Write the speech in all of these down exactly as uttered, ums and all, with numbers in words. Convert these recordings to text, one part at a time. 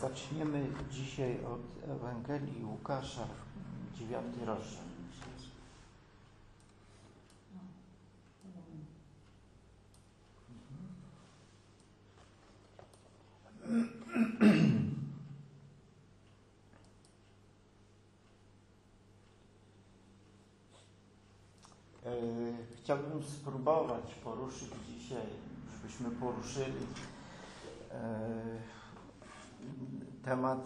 Zaczniemy dzisiaj od Ewangelii Łukasza, dziewiąty rozdział. Chciałbym spróbować poruszyć dzisiaj, żebyśmy poruszyli temat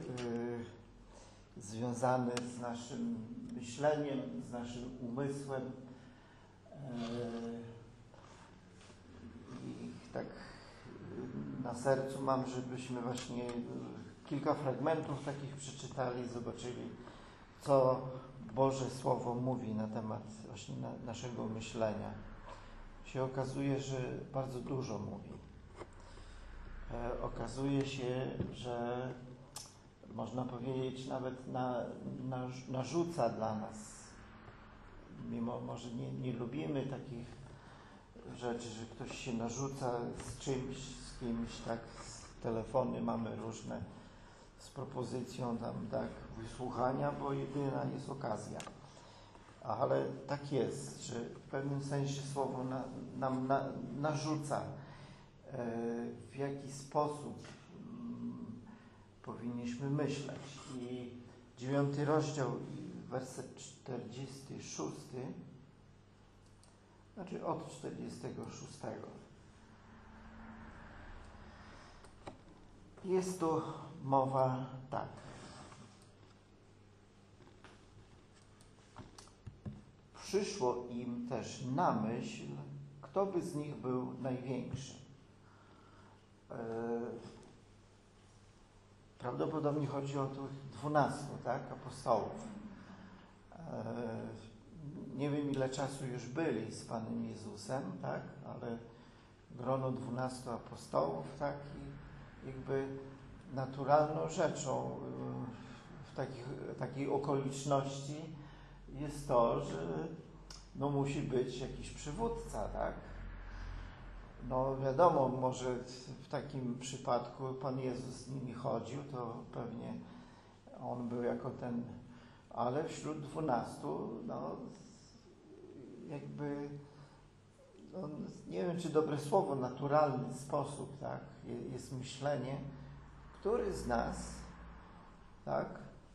związany z naszym myśleniem, z naszym umysłem. I tak na sercu mam, żebyśmy właśnie kilka fragmentów takich przeczytali, zobaczyli, co Boże Słowo mówi na temat właśnie na, naszego myślenia. Się okazuje, że bardzo dużo mówi. E, okazuje się, że można powiedzieć nawet na, na, narzuca dla nas. Mimo może nie, nie lubimy takich rzeczy, że ktoś się narzuca z czymś, z kimś, tak, z telefony mamy różne, z propozycją tam, tak, wysłuchania, bo jedyna jest okazja. Ale tak jest, że w pewnym sensie Słowo na, nam na, narzuca, e, w jaki sposób mm, powinniśmy myśleć. I dziewiąty rozdział, werset czterdziesty szósty, znaczy od czterdziestego szóstego. Jest tu mowa tak. Przyszło im też na myśl, kto by z nich był największy. E, prawdopodobnie chodzi o tych dwunastu, tak, apostołów. E, nie wiem, ile czasu już byli z Panem Jezusem, tak, ale grono dwunastu apostołów, tak, i jakby naturalną rzeczą w takich, takiej okoliczności jest to, że no musi być jakiś przywódca, tak? No wiadomo, może w takim przypadku Pan Jezus z nimi chodził, to pewnie On był jako ten, ale wśród dwunastu, no jakby, no, nie wiem, czy dobre słowo, naturalny sposób, tak? Jest myślenie, który z nas, tak?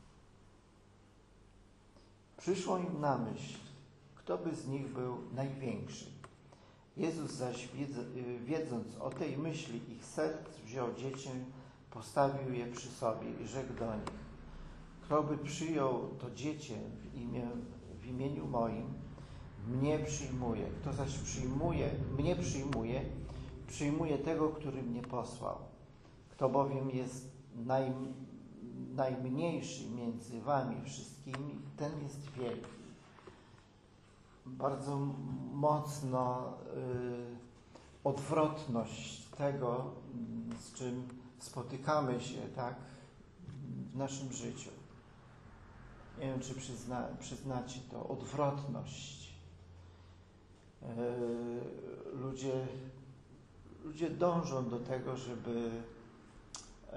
Przyszło im na myśl, kto by z nich był największy. Jezus zaś, wiedząc o tej myśli ich serc, wziął dziecię, postawił je przy sobie i rzekł do nich: kto by przyjął to dziecię w, imię, w imieniu moim, mnie przyjmuje. Kto zaś przyjmuje, mnie przyjmuje, przyjmuje tego, który mnie posłał. Kto bowiem jest naj, najmniejszy między wami wszystkimi, ten jest wielki. Bardzo mocno y, odwrotność tego, z czym spotykamy się, tak, w naszym życiu. Nie wiem, czy przyzna, przyznacie to, odwrotność. Y, ludzie, ludzie dążą do tego, żeby y,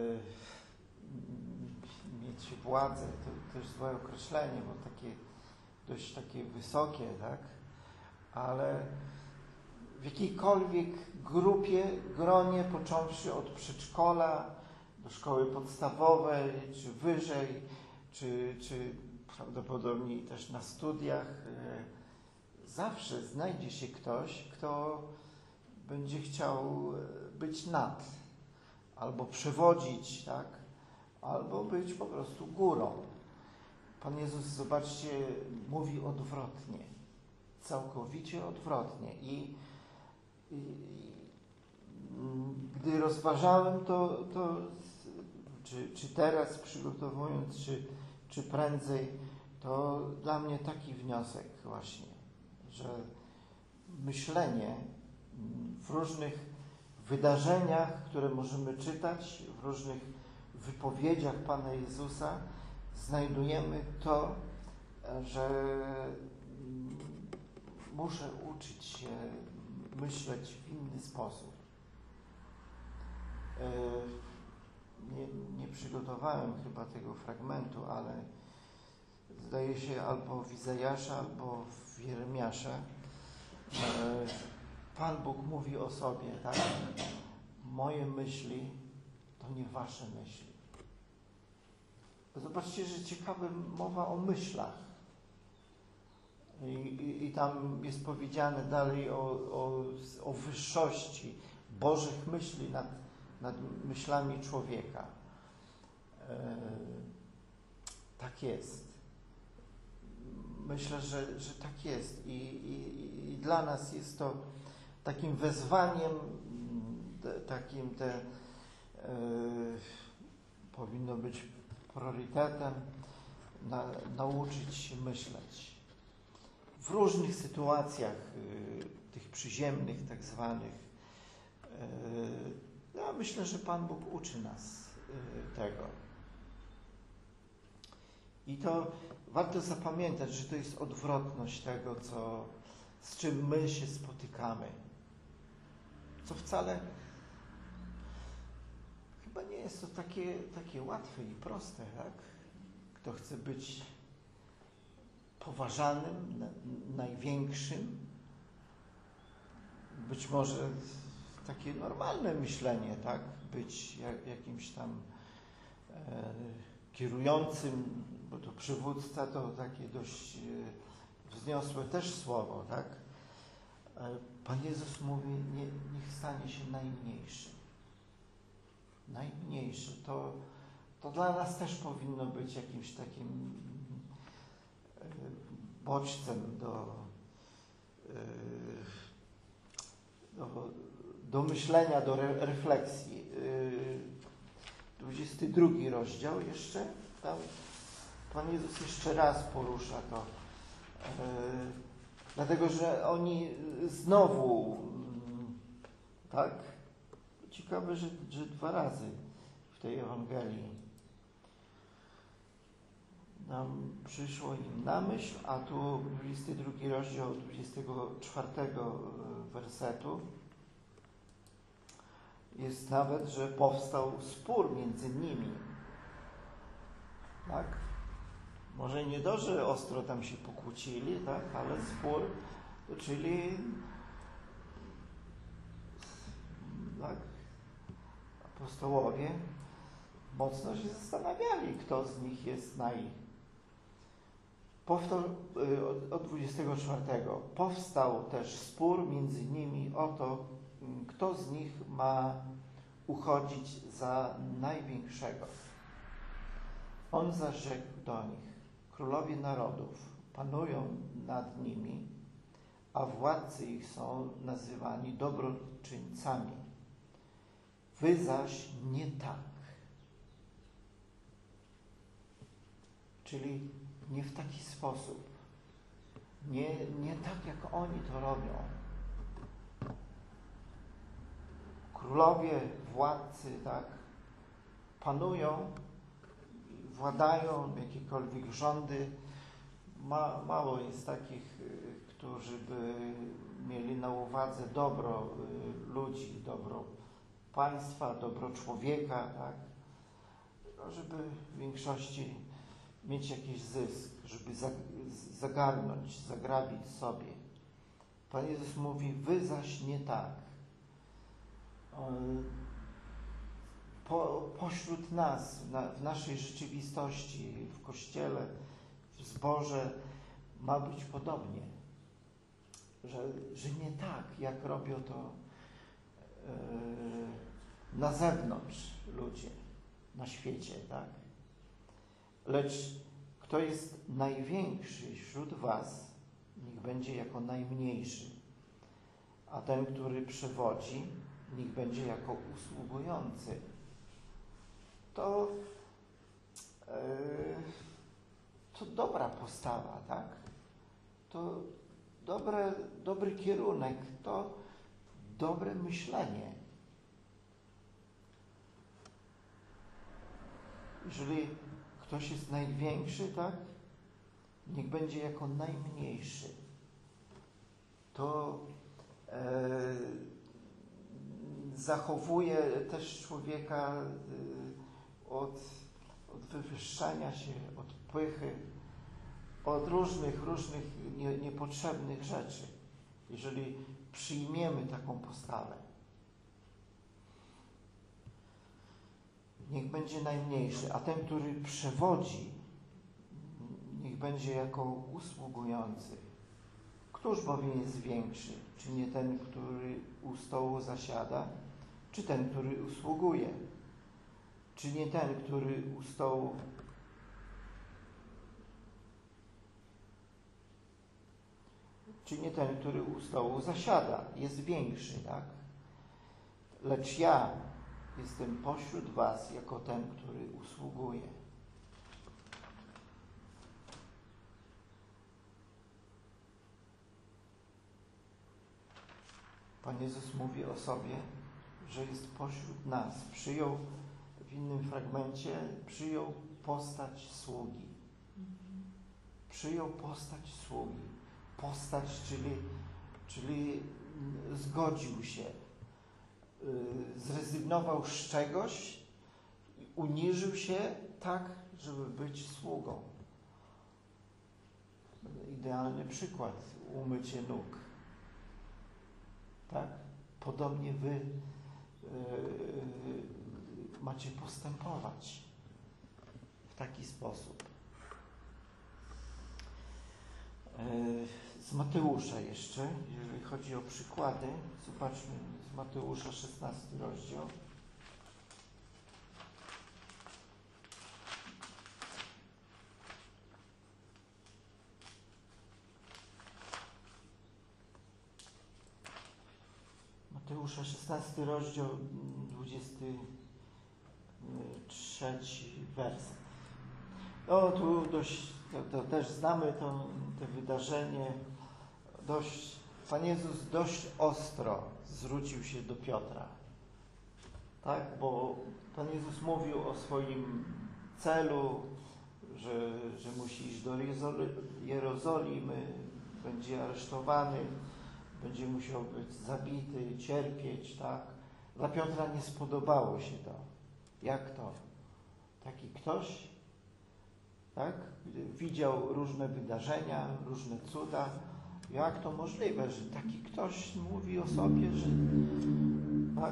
mieć władzę. To też złe określenie, bo takie dość takie wysokie, tak? Ale w jakiejkolwiek grupie, gronie, począwszy od przedszkola do szkoły podstawowej, czy wyżej, czy, czy prawdopodobnie też na studiach, zawsze znajdzie się ktoś, kto będzie chciał być nad, albo przewodzić, tak? Albo być po prostu górą. Pan Jezus, zobaczcie, mówi odwrotnie, całkowicie odwrotnie. I, i, i gdy rozważałem to, to czy, czy teraz przygotowując, czy, czy prędzej, to dla mnie taki wniosek właśnie, że myślenie w różnych wydarzeniach, które możemy czytać, w różnych wypowiedziach Pana Jezusa, znajdujemy to, że muszę uczyć się myśleć w inny sposób. nie, nie przygotowałem chyba tego fragmentu, ale zdaje się albo w Izajasza, albo w Jeremiasza. Pan Bóg mówi o sobie, tak? Moje myśli to nie wasze myśli. Zobaczcie, że ciekawa mowa o myślach. I, i, i tam jest powiedziane dalej o, o, o wyższości Bożych myśli nad, nad myślami człowieka. E, tak jest. Myślę, że, że tak jest. I, i, i dla nas jest to takim wezwaniem, takim te e, powinno być priorytetem, na, nauczyć się myśleć. W różnych sytuacjach, y, tych przyziemnych, tak zwanych, y, ja myślę, że Pan Bóg uczy nas y, tego. I to warto zapamiętać, że to jest odwrotność tego, co, z czym my się spotykamy. Co wcale chyba nie jest to takie, takie łatwe i proste, tak? Kto chce być poważanym, na, największym, być może takie normalne myślenie, tak? Być jak, jakimś tam e, kierującym, bo to przywódca to takie dość e, wzniosłe też słowo, tak? E, Pan Jezus mówi, nie, niech stanie się najmniejszy. Najmniejszy. To, to dla nas też powinno być jakimś takim bodźcem do, do, do myślenia, do re, refleksji. dwudziesty drugi rozdział jeszcze, tam Pan Jezus jeszcze raz porusza to. Dlatego, że oni znowu, tak, ciekawe, że, że dwa razy w tej Ewangelii nam przyszło im na myśl, a tu dwudziesty drugi rozdział dwudziestego czwartego wersetu jest nawet, że powstał spór między nimi. Tak? Może nie to, że ostro tam się pokłócili, tak? Ale spór, czyli tak, apostołowie mocno się zastanawiali, kto z nich jest naj... Powstał, od dwudziestego czwartego. Powstał też spór między nimi o to, kto z nich ma uchodzić za największego. On zaś rzekł do nich, królowie narodów panują nad nimi, a władcy ich są nazywani dobroczyńcami. Wy zaś nie tak. Czyli nie w taki sposób. Nie, nie tak, jak oni to robią. Królowie, władcy, tak, panują, władają, jakiekolwiek rządy. Ma, mało jest takich, którzy by mieli na uwadze dobro ludzi, dobro państwa, dobro człowieka, tak, żeby w większości mieć jakiś zysk, żeby zagarnąć, zagrabić sobie. Pan Jezus mówi, wy zaś nie tak. Po, pośród nas, na, w naszej rzeczywistości, w Kościele, w zborze ma być podobnie. Że, że nie tak, jak robią to yy, na zewnątrz ludzie, na świecie, tak? Lecz kto jest największy wśród was, niech będzie jako najmniejszy, a ten, który przewodzi, niech będzie jako usługujący. To, yy, to dobra postawa, tak? To dobre, dobry kierunek, to dobre myślenie. Jeżeli ktoś jest największy, tak? Niech będzie jako najmniejszy. To e, zachowuje też człowieka od, od wywyższania się, od pychy, od różnych, różnych nie, niepotrzebnych rzeczy, jeżeli przyjmiemy taką postawę. Niech będzie najmniejszy, a ten, który przewodzi, niech będzie jako usługujący. Któż bowiem jest większy? Czy nie ten, który u stołu zasiada, czy ten, który usługuje? Czy nie ten, który u stołu czy nie ten, który u stołu zasiada, jest większy, tak? Lecz ja jestem pośród was jako ten, który usługuje. Pan Jezus mówi o sobie, że jest pośród nas. Przyjął w innym fragmencie, przyjął postać sługi. Przyjął postać sługi. Postać, czyli, czyli zgodził się, zrezygnował z czegoś i uniżył się tak, żeby być sługą. Idealny przykład, umycie nóg. Tak? Podobnie wy yy, macie postępować w taki sposób. Yy, z Mateusza jeszcze, jeżeli chodzi o przykłady, zobaczmy z Mateusza szesnasty rozdział. Mateusza szesnasty rozdział, dwudziesty trzeci werset. No tu dość, to, to też znamy to, to wydarzenie. Dość, Pan Jezus dość ostro zwrócił się do Piotra. Tak, bo Pan Jezus mówił o swoim celu, że, że musi iść do Jerozolimy, będzie aresztowany, będzie musiał być zabity, cierpieć, tak. Dla Piotra nie spodobało się to. Jak to? Taki ktoś, tak, widział różne wydarzenia, różne cuda. Jak to możliwe, że taki ktoś mówi o sobie, że tak?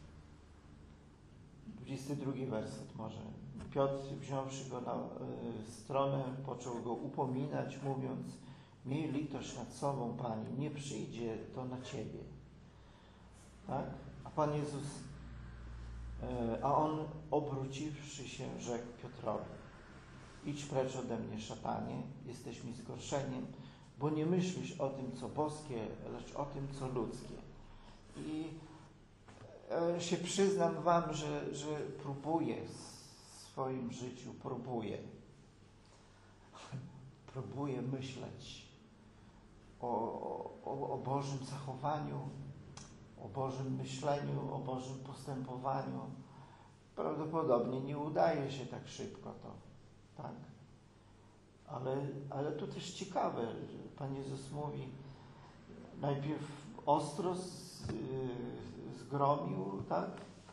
dwudziesty drugi werset może. Piotr, wziąwszy go na y, stronę, począł go upominać, mówiąc: miej litość nad sobą, Panie, nie przyjdzie to na Ciebie. Tak? A Pan Jezus, y, a On obróciwszy się, rzekł Piotrowi: idź precz ode mnie, szatanie, jesteś mi zgorszeniem, bo nie myślisz o tym, co boskie, lecz o tym, co ludzkie. I e, się przyznam wam, że, że próbuję w swoim życiu, próbuję. próbuję myśleć o, o, o Bożym zachowaniu, o Bożym myśleniu, o Bożym postępowaniu. Prawdopodobnie nie udaje się tak szybko to, tak? Ale, ale to też ciekawe, że Pan Jezus mówi, najpierw ostro z, yy, zgromił, tak?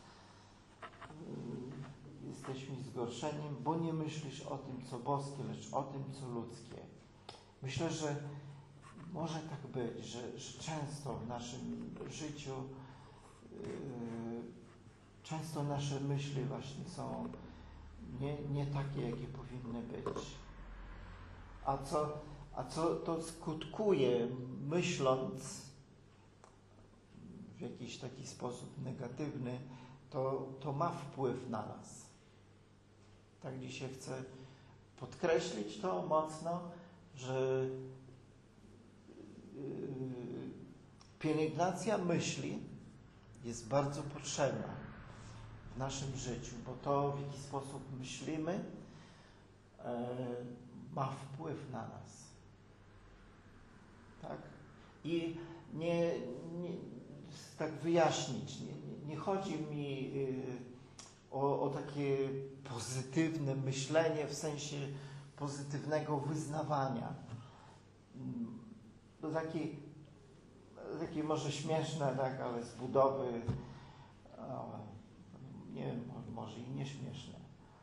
Yy, jesteś mi zgorszeniem, bo nie myślisz o tym, co boskie, lecz o tym, co ludzkie. Myślę, że może tak być, że, że często w naszym życiu yy, często nasze myśli właśnie są nie, nie takie, jakie powinny być. A co, a co to skutkuje, myśląc w jakiś taki sposób negatywny, to, to ma wpływ na nas. Tak dzisiaj chcę podkreślić to mocno, że yy, pielęgnacja myśli jest bardzo potrzebna w naszym życiu, bo to, w jaki sposób myślimy, yy, ma wpływ na nas. Tak? I nie, nie tak wyjaśnić, nie, nie, nie chodzi mi yy, o, o takie pozytywne myślenie w sensie pozytywnego wyznawania. To takie, takie może śmieszne, tak, ale z budowy, o, nie wiem, może i nieśmieszne.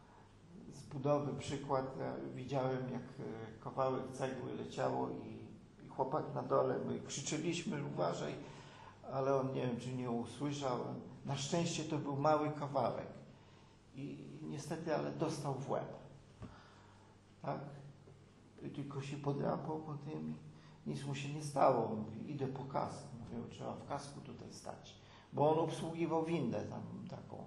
budowy przykład. Ja widziałem, jak kawałek cegły leciało i, i chłopak na dole, my krzyczeliśmy, uważaj, ale on nie wiem, czy nie usłyszał. Na szczęście to był mały kawałek i, i niestety, ale dostał w łeb. Tak? I tylko się podrapał po tym, nic mu się nie stało. Mówi, idę po kask. Mówię, trzeba w kasku tutaj stać, bo on obsługiwał windę tam taką.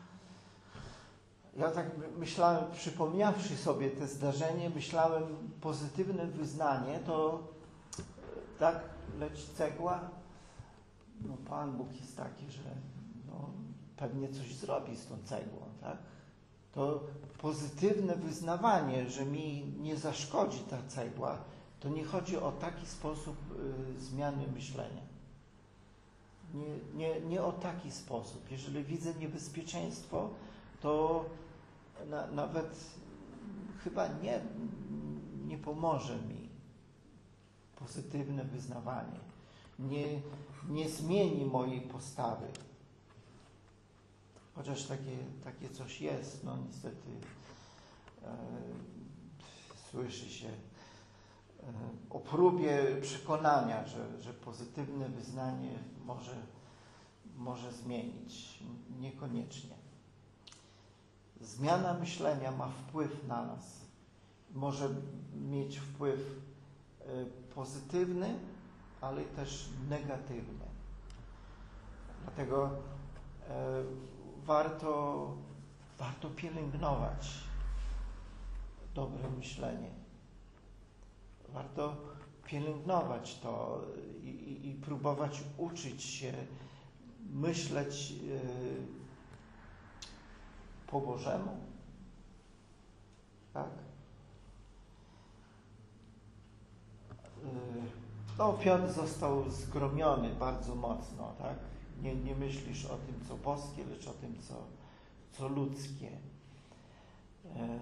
Ja tak myślałem, przypomniawszy sobie te zdarzenie, myślałem, pozytywne wyznanie to tak leci cegła, no Pan Bóg jest taki, że no, pewnie coś zrobi z tą cegłą, tak? To pozytywne wyznawanie, że mi nie zaszkodzi ta cegła, to nie chodzi o taki sposób y, zmiany myślenia. Nie, nie, nie o taki sposób. Jeżeli widzę niebezpieczeństwo, to na, nawet chyba nie, nie pomoże mi pozytywne wyznawanie. Nie, nie zmieni mojej postawy. Chociaż takie, takie coś jest, no niestety e, słyszy się e, o próbie przekonania, że, że pozytywne wyznanie może, może zmienić. Niekoniecznie. Zmiana myślenia ma wpływ na nas. Może mieć wpływ e, pozytywny, ale też negatywny. Dlatego e, warto, warto pielęgnować dobre myślenie. Warto pielęgnować to i, i, i próbować uczyć się myśleć e, po Bożemu. Tak? E, no, Piotr został zgromiony bardzo mocno, tak? Nie, nie myślisz o tym, co boskie, lecz o tym, co, co ludzkie. E,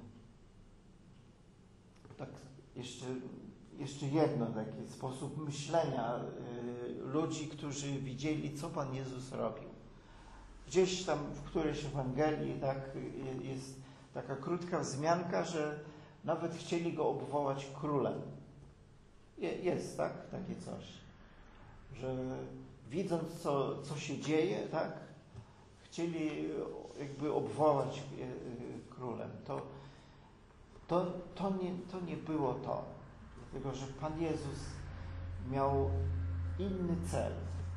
tak, jeszcze, jeszcze jedno taki sposób myślenia e, ludzi, którzy widzieli, co Pan Jezus robił. Gdzieś tam w którejś Ewangelii tak, jest taka krótka wzmianka, że nawet chcieli go obwołać królem. Je, jest tak, takie coś, że widząc, co, co się dzieje, tak, chcieli jakby obwołać królem. To, to, to, nie, to nie było to. Dlatego, że Pan Jezus miał inny cel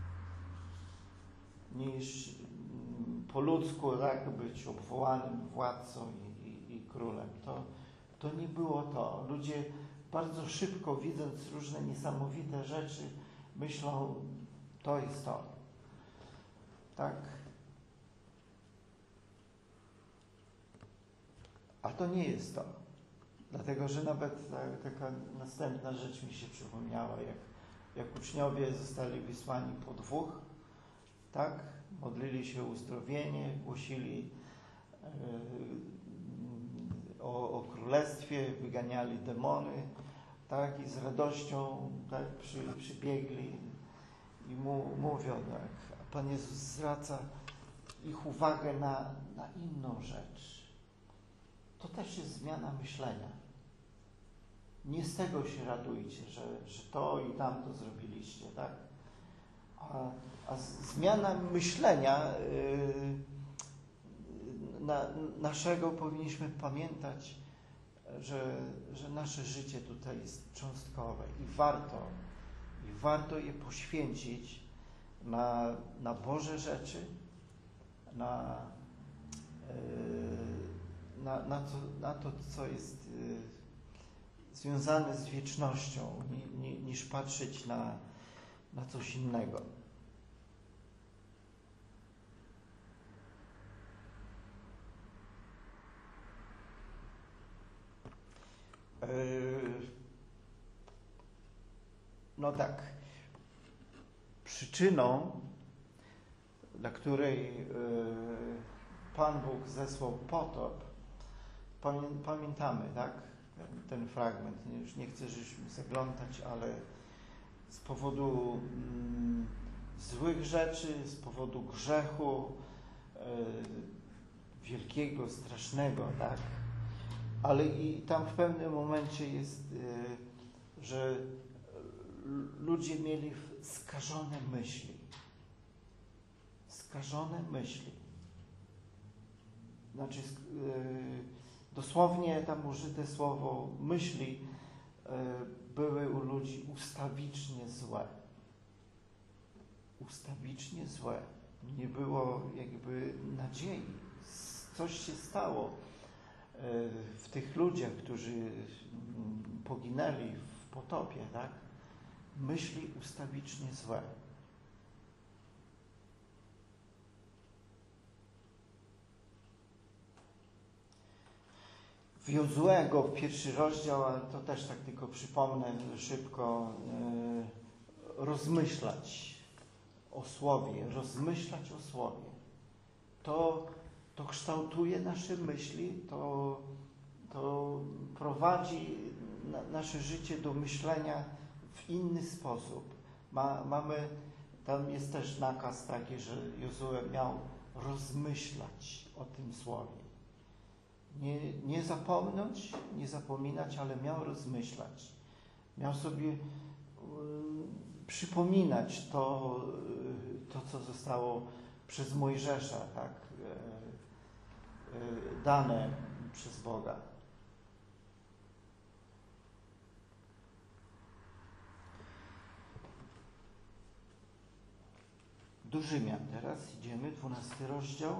niż po ludzku, tak, być obwołanym władcą i, i, i królem. To, to nie było to. Ludzie bardzo szybko, widząc różne niesamowite rzeczy, myślą, to jest to. Tak? A to nie jest to. Dlatego, że nawet tak, taka następna rzecz mi się przypomniała, jak, jak uczniowie zostali wysłani po dwóch, tak? Modlili się o uzdrowienie, głosili yy, o, o królestwie, wyganiali demony, tak? I z radością tak, przy, przybiegli i mu, mówią, tak, a Pan Jezus zwraca ich uwagę na, na inną rzecz. To też jest zmiana myślenia. Nie z tego się radujcie, że, że to i tamto zrobiliście, tak? A, a zmiana myślenia yy, na, naszego powinniśmy pamiętać, że, że nasze życie tutaj jest cząstkowe i warto, i warto je poświęcić na, na Boże rzeczy, na, yy, na, na, to, na to, co jest yy, związane z wiecznością, ni, ni, niż patrzeć na, na coś innego. No tak, przyczyną, dla której Pan Bóg zesłał potop, pamiętamy, tak, ten fragment, już nie chcę żeśmy zaglądać, ale z powodu mm, złych rzeczy, z powodu grzechu, e, wielkiego, strasznego, tak, ale i tam w pewnym momencie jest, że ludzie mieli skażone myśli. Skażone myśli. Znaczy, dosłownie tam użyte słowo myśli były u ludzi ustawicznie złe. Ustawicznie złe. Nie było jakby nadziei. Coś się stało w tych ludziach, którzy poginęli w potopie, tak? Myśli ustawicznie złe. W Jozuego, w pierwszy rozdział, ale to też tak tylko przypomnę szybko, yy, rozmyślać o Słowie, rozmyślać o Słowie. To, to kształtuje nasze myśli, to, to prowadzi na, nasze życie do myślenia w inny sposób. Ma, mamy, tam jest też nakaz taki, że Jozue miał rozmyślać o tym Słowie. Nie, nie zapomnieć, nie zapominać, ale miał rozmyślać. Miał sobie y, przypominać to, y, to, co zostało przez Mojżesza, tak, y, y, dane przez Boga. Do Rzymian teraz idziemy, dwunasty rozdział.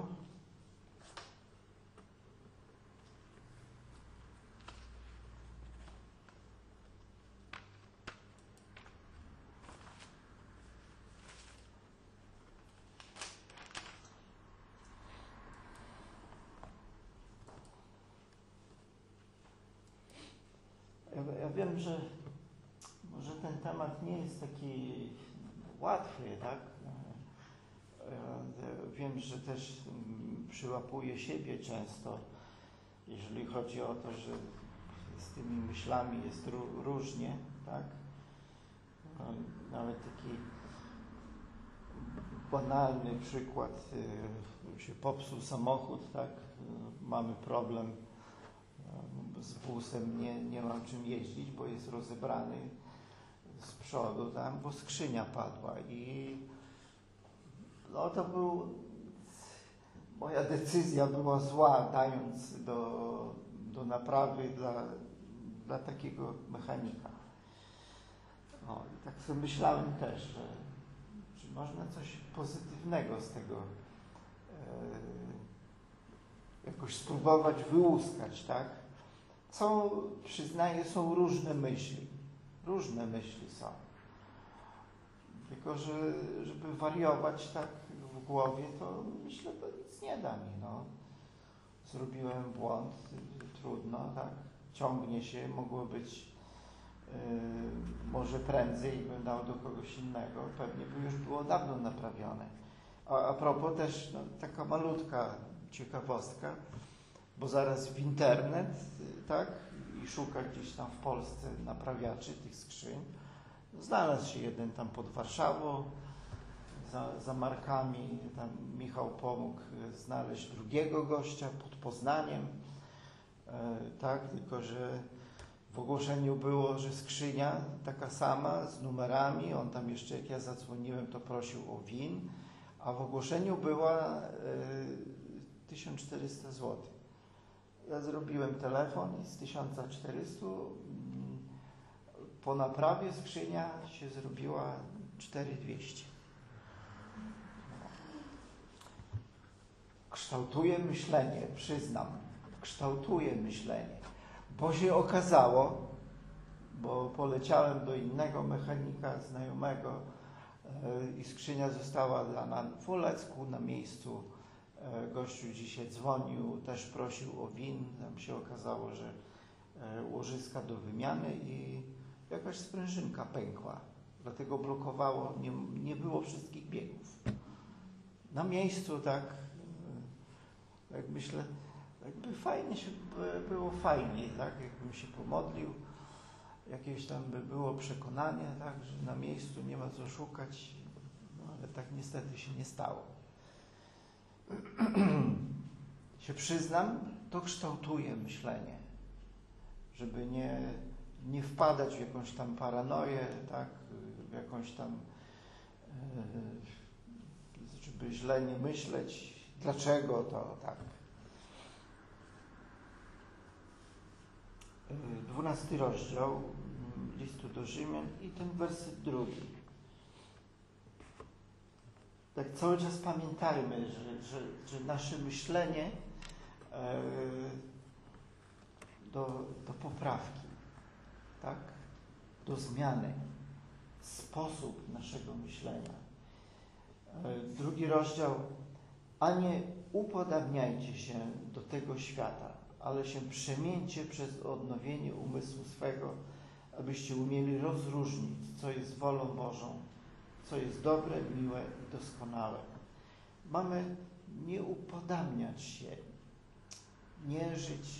Ja, ja wiem, że może ten temat nie jest taki łatwy, tak? Wiem, że też przyłapuję siebie często, jeżeli chodzi o to, że z tymi myślami jest różnie, tak? Nawet taki banalny przykład, się popsuł samochód, tak? Mamy problem z busem, nie, nie mam czym jeździć, bo jest rozebrany z przodu tam, bo skrzynia padła i no to był, moja decyzja była zła, dając do, do naprawy dla, dla takiego mechanika. No i tak sobie myślałem też, że czy można coś pozytywnego z tego e, jakoś spróbować wyłuskać, tak? Są, przyznaję, są różne myśli. Różne myśli są. Tylko, że żeby wariować tak w głowie, to myślę, to nic nie da mi, no. Zrobiłem błąd, trudno, tak? Ciągnie się, mogło być yy, może prędzej, bym dał do kogoś innego, pewnie by już było dawno naprawione. A, a propos też, no, taka malutka ciekawostka, bo zaraz w internet, tak, i szuka gdzieś tam w Polsce naprawiaczy tych skrzyń. Znalazł się jeden tam pod Warszawą, za, za markami, tam Michał pomógł znaleźć drugiego gościa pod Poznaniem, e, tak, tylko że w ogłoszeniu było, że skrzynia taka sama, z numerami, on tam jeszcze, jak ja zadzwoniłem, to prosił o W I N, a w ogłoszeniu była e, tysiąc czterysta złotych. Ja zrobiłem telefon i z tysiąc czterysta po naprawie skrzynia się zrobiła cztery tysiące dwieście. Kształtuje myślenie, przyznam, kształtuje myślenie, bo się okazało, bo poleciałem do innego mechanika znajomego yy, i skrzynia została dana w Olecku na miejscu. Gościu dzisiaj dzwonił, też prosił o W I N, tam się okazało, że łożyska do wymiany i jakaś sprężynka pękła, dlatego blokowało, nie, nie było wszystkich biegów. Na miejscu tak, jak myślę, jakby fajnie się, było fajnie, tak, jakbym się pomodlił, jakieś tam by było przekonanie, tak, że na miejscu nie ma co szukać, no, ale tak niestety się nie stało. się przyznam, to kształtuje myślenie. żeby nie, nie wpadać w jakąś tam paranoję, tak, w jakąś tam, żeby źle nie myśleć, dlaczego to tak. Dwunasty rozdział listu do Rzymian i ten werset drugi. Tak cały czas pamiętajmy, że, że, że nasze myślenie e, do, do poprawki, tak? Do zmiany, sposób naszego myślenia. E, drugi rozdział. A nie upodabniajcie się do tego świata, ale się przemieńcie przez odnowienie umysłu swego, abyście umieli rozróżnić, co jest wolą Bożą, co jest dobre, miłe i doskonałe. Mamy nie upodabniać się, nie żyć,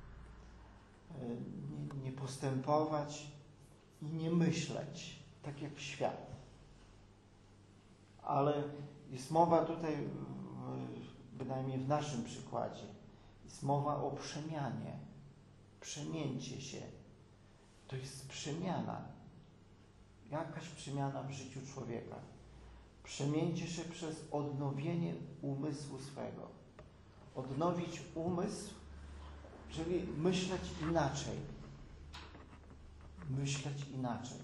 nie, nie postępować i nie myśleć tak jak świat. Ale jest mowa tutaj, bynajmniej w naszym przykładzie, jest mowa o przemianie. Przemieńcie się. To jest przemiana. Jakaś przemiana w życiu człowieka. Przemieńcie się przez odnowienie umysłu swego. Odnowić umysł, czyli myśleć inaczej. Myśleć inaczej.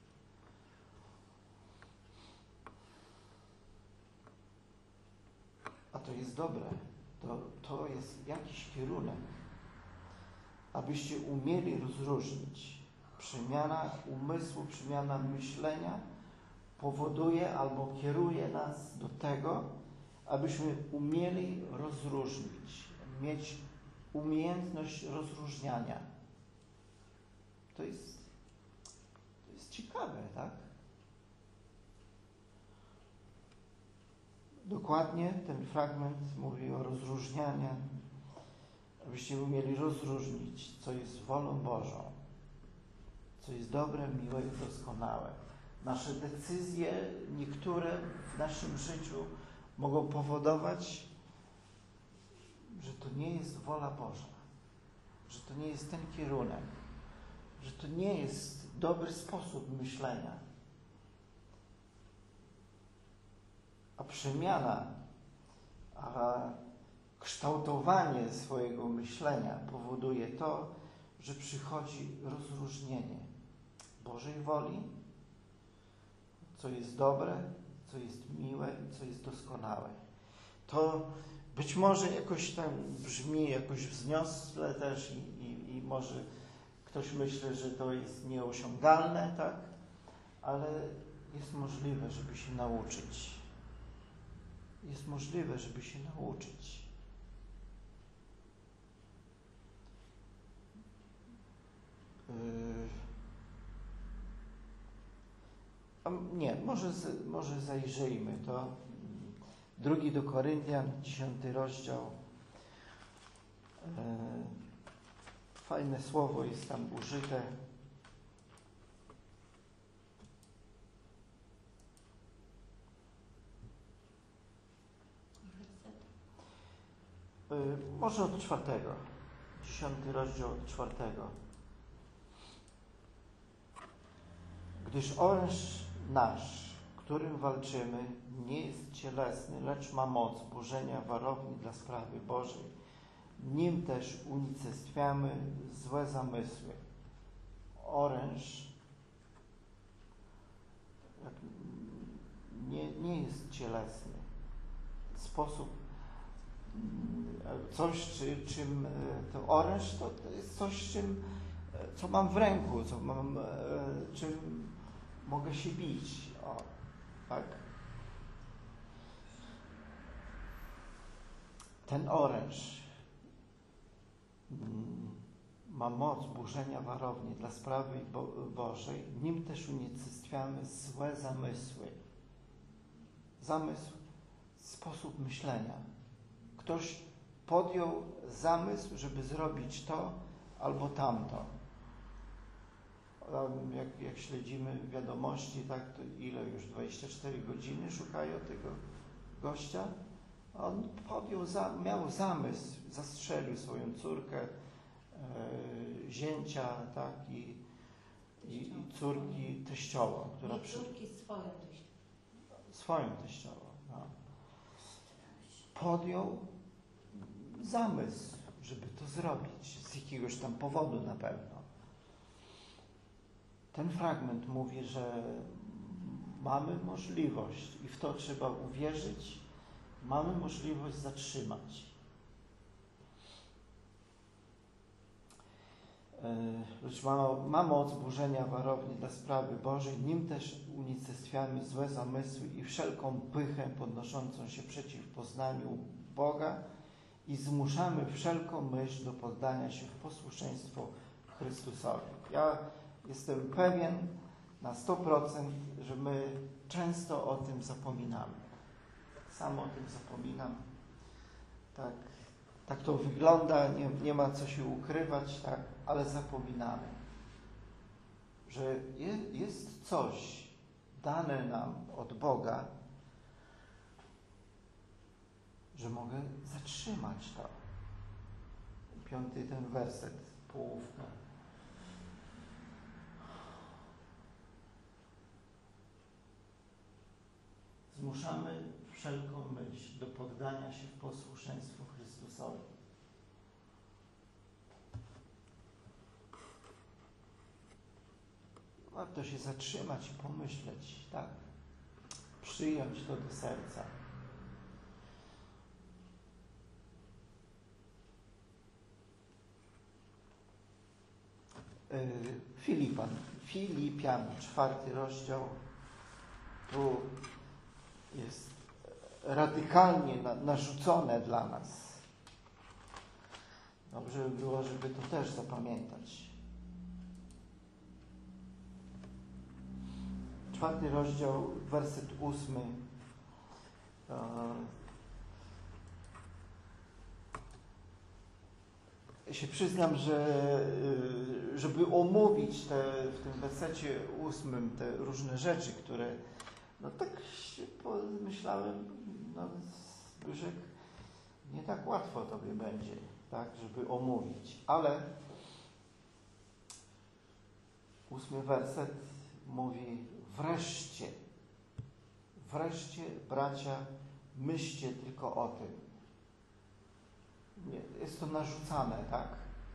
A to jest dobre. To, to jest jakiś kierunek. Abyście umieli rozróżnić. Przemiana umysłu, przemiana myślenia powoduje albo kieruje nas do tego, abyśmy umieli rozróżnić, mieć umiejętność rozróżniania. To jest, to jest ciekawe, tak? Dokładnie ten fragment mówi o rozróżnianiu, abyście umieli rozróżnić, co jest wolą Bożą, co jest dobre, miłe i doskonałe. Nasze decyzje, niektóre w naszym życiu mogą powodować, że to nie jest wola Boża, że to nie jest ten kierunek, że to nie jest dobry sposób myślenia. A przemiana, a kształtowanie swojego myślenia powoduje to, że przychodzi rozróżnienie Bożej woli, co jest dobre, co jest miłe i co jest doskonałe. To być może jakoś tam brzmi jakoś wzniosle też i, i, i może ktoś myśli, że to jest nieosiągalne, tak? Ale jest możliwe, żeby się nauczyć. Jest możliwe, żeby się nauczyć. Yy. A nie, może, może zajrzyjmy to. Drugi do Koryntian, dziesiąty rozdział. Yy. Fajne słowo jest tam użyte. Yy, może od czwartego. Dziesiąty rozdział od czwartego. Gdyż oręż nasz, którym walczymy, nie jest cielesny, lecz ma moc burzenia warowni dla sprawy Bożej. Nim też unicestwiamy złe zamysły. Oręż nie, nie jest cielesny. Sposób, coś, czy, czym to oręż, to, to jest coś, czym, co mam w ręku, co mam, czym mogę się bić. O, tak? Ten oręż ma moc burzenia warowni dla sprawy Bo Bożej, nim też unicestwiamy złe zamysły. Zamysł, sposób myślenia. Ktoś podjął zamysł, żeby zrobić to albo tamto. Jak, jak śledzimy wiadomości, tak, to ile już? dwadzieścia cztery godziny szukają tego gościa. On podjął, za, miał zamysł, zastrzelił swoją córkę, e, zięcia, tak, i, i, i córki teściową, która Nie przy... córki swoją teściową. swoją teściową. No. Podjął zamysł, żeby to zrobić, z jakiegoś tam powodu na pewno. Ten fragment mówi, że mamy możliwość i w to trzeba uwierzyć, mamy możliwość zatrzymać. Lecz ma, ma moc burzenia warowni dla sprawy Bożej, nim też unicestwiamy złe zamysły i wszelką pychę podnoszącą się przeciw poznaniu Boga i zmuszamy wszelką myśl do poddania się w posłuszeństwo Chrystusowi. Ja jestem pewien na sto procent, że my często o tym zapominamy. Sam o tym zapominam. Tak, tak to wygląda, nie, nie ma co się ukrywać, tak, ale zapominamy, że je, jest coś dane nam od Boga, że mogę zatrzymać to. Piąty ten werset, połówka. Zmuszamy wszelką myśl do poddania się w posłuszeństwo Chrystusowi. Warto się zatrzymać i pomyśleć, tak? Przyjąć to do serca. Filipan, Filipian, czwarty rozdział, tu jest radykalnie na, narzucone dla nas. Dobrze by było, żeby to też zapamiętać. Czwarty rozdział, werset ósmy. Ja się przyznam, że żeby omówić te, w tym wersecie ósmym te różne rzeczy, które no tak się pomyślałem, no Zbyszek, nie tak łatwo tobie będzie, tak, żeby omówić, ale ósmy werset mówi wreszcie, wreszcie bracia, myślcie tylko o tym. Nie, jest to narzucane, tak?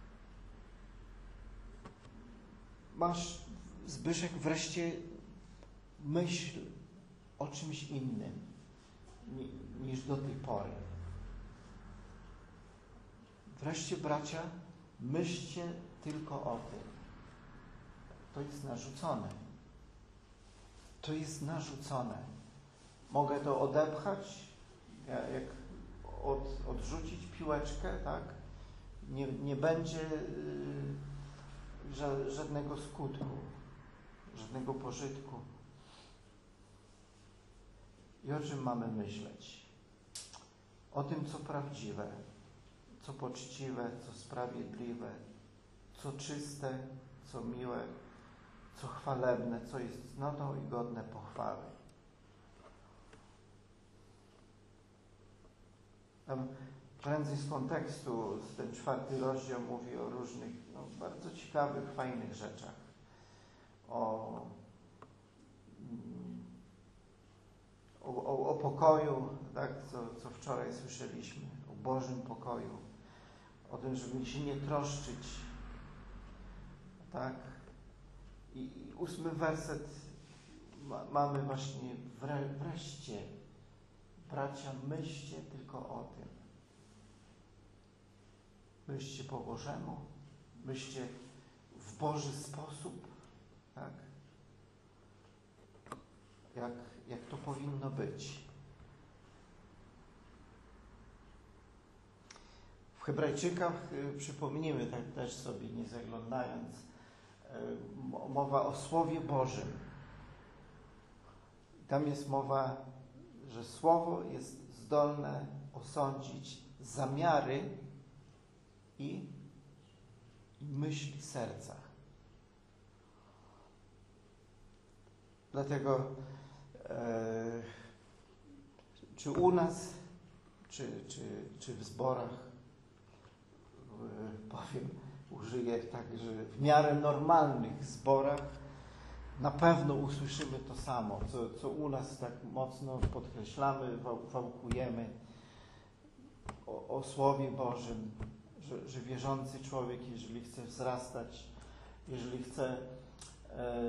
Masz, Zbyszek, wreszcie myśl o czymś innym niż do tej pory. Wreszcie, bracia, myślcie tylko o tym. To jest narzucone. To jest narzucone. Mogę to odepchać, jak od, odrzucić piłeczkę, tak? Nie, nie będzie yy, żadnego skutku, żadnego pożytku. I o czym mamy myśleć? O tym, co prawdziwe, co poczciwe, co sprawiedliwe, co czyste, co miłe, co chwalebne, co jest cnotą i godne pochwały. Tam prędzej z kontekstu, z ten czwarty rozdział mówi o różnych no, bardzo ciekawych, fajnych rzeczach. O, o, o, o pokoju, tak, co, co wczoraj słyszeliśmy, o Bożym pokoju, o tym, żeby się nie troszczyć, tak. I, i ósmy werset ma, mamy właśnie wre, wreszcie, bracia, myślcie tylko o tym. Myślcie po Bożemu, myślcie w Boży sposób, tak? Jak, jak to powinno być. W Hebrajczykach, przypomnijmy tak też sobie, nie zaglądając, mowa o Słowie Bożym. Tam jest mowa, że Słowo jest zdolne osądzić zamiary i, i myśli serca. Dlatego e, czy u nas, czy, czy, czy w zborach, e, powiem użyję także w miarę normalnych zborach, na pewno usłyszymy to samo, co, co u nas tak mocno podkreślamy, wałkujemy o, o Słowie Bożym, że, że wierzący człowiek, jeżeli chce wzrastać, jeżeli chce e,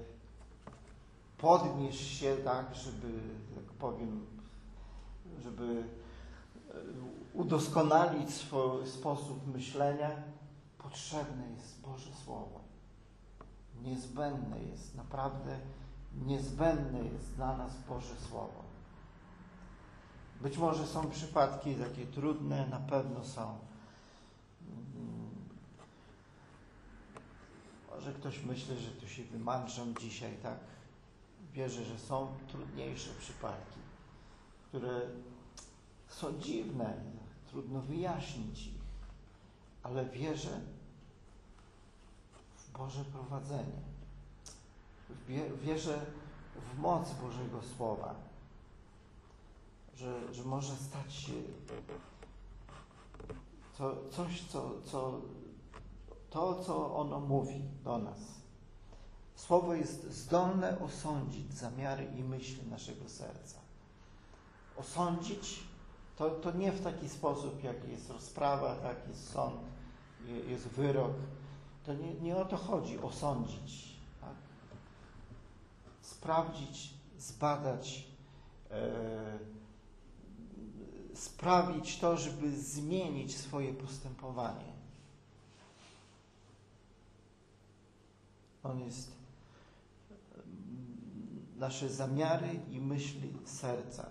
podnieść się tak, żeby, jak powiem, żeby udoskonalić swój sposób myślenia, potrzebne jest Boże Słowo. Niezbędne jest, naprawdę niezbędne jest dla nas Boże Słowo. Być może są przypadki takie trudne, na pewno są. Może ktoś myśli, że tu się wymądrzam dzisiaj, tak? Wierzę, że są trudniejsze przypadki, które są dziwne, trudno wyjaśnić ich, ale wierzę w Boże prowadzenie. Wierzę w moc Bożego Słowa, że, że może stać się to, coś, co, co, to, co ono mówi do nas. Słowo jest zdolne osądzić zamiary i myśli naszego serca. Osądzić to, to nie w taki sposób, jak jest rozprawa, tak, jest sąd, jest wyrok. To nie, nie o to chodzi, osądzić. Tak? Sprawdzić, zbadać, e, sprawić to, żeby zmienić swoje postępowanie. On jest nasze zamiary i myśli serca.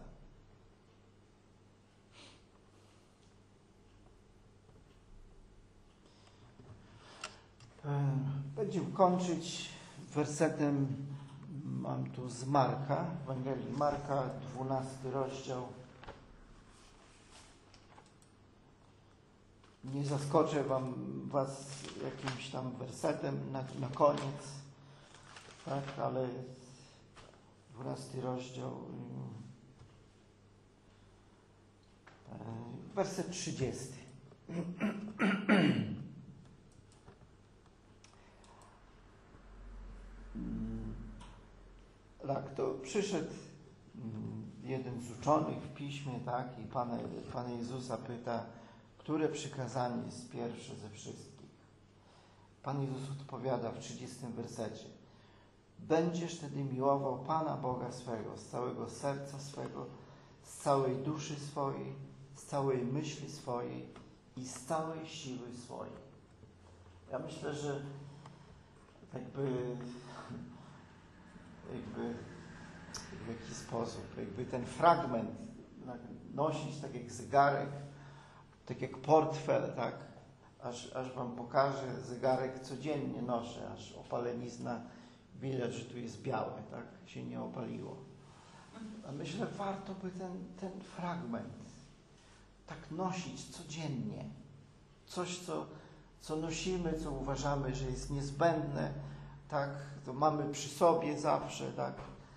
Będziemy kończyć wersetem, mam tu z Marka, Ewangelii Marka, dwunasty rozdział. Nie zaskoczę wam, was jakimś tam wersetem na, na koniec, tak, ale dwunasty rozdział, werset trzydziesty. Tak, to przyszedł jeden z uczonych w piśmie, tak, i Pana, Pana Jezusa pyta, które przykazanie jest pierwsze ze wszystkich. Pan Jezus odpowiada w trzydziestym wersecie. Będziesz wtedy miłował Pana Boga swego z całego serca swego, z całej duszy swojej, z całej myśli swojej i z całej siły swojej. Ja myślę, że jakby jakby w jakiś sposób, jakby ten fragment nosić tak jak zegarek, tak jak portfel, tak, aż, aż wam pokażę, zegarek codziennie noszę, aż opalenizna widać, że tu jest białe, tak, się nie opaliło. A myślę, warto by ten, ten fragment tak nosić codziennie. Coś, co, co nosimy, co uważamy, że jest niezbędne, tak, to mamy przy sobie zawsze, tak.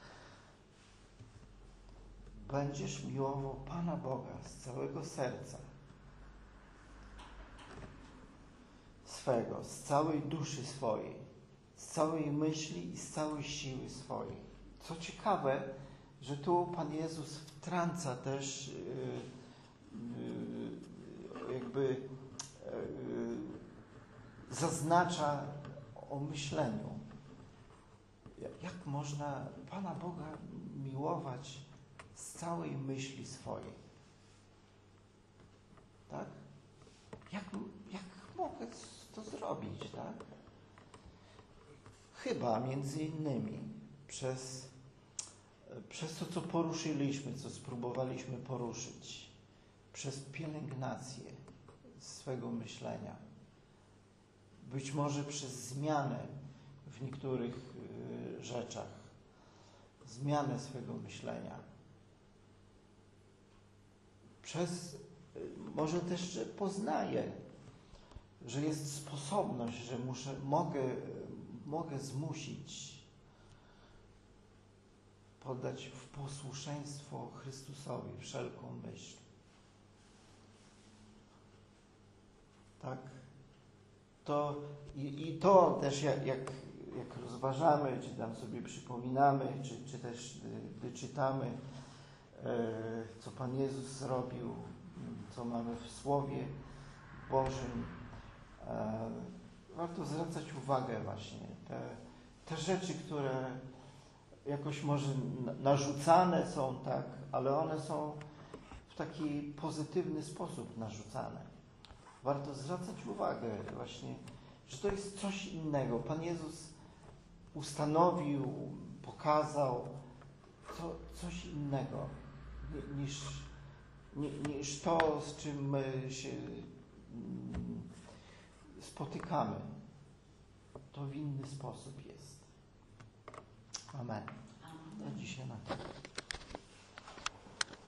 Będziesz miłował Pana Boga z całego serca swego, z całej duszy swojej, z całej myśli i z całej siły swojej. Co ciekawe, że tu Pan Jezus wtrąca też yy, yy, jakby yy, zaznacza o myśleniu. Jak można Pana Boga miłować z całej myśli swojej? Tak? Jak, jak mogę to zrobić, tak? Chyba między innymi przez, przez to, co poruszyliśmy, co spróbowaliśmy poruszyć, przez pielęgnację swego myślenia. Być może przez zmianę w niektórych y, rzeczach, zmianę swego myślenia. Przez, y, może też, że poznaję, że jest sposobność, że muszę, mogę, mogę zmusić, poddać w posłuszeństwo Chrystusowi wszelką myśl. Tak? To i, i to też jak, jak, jak rozważamy, czy tam sobie przypominamy, czy, czy też gdy czytamy, co Pan Jezus zrobił, co mamy w Słowie Bożym, warto zwracać uwagę właśnie te, te rzeczy, które jakoś może narzucane są, tak, ale one są w taki pozytywny sposób narzucane. Warto zwracać uwagę właśnie, że to jest coś innego. Pan Jezus ustanowił, pokazał co, coś innego niż, niż to, z czym my się spotykamy. To w inny sposób jest. Amen. Na dzisiaj na tyle.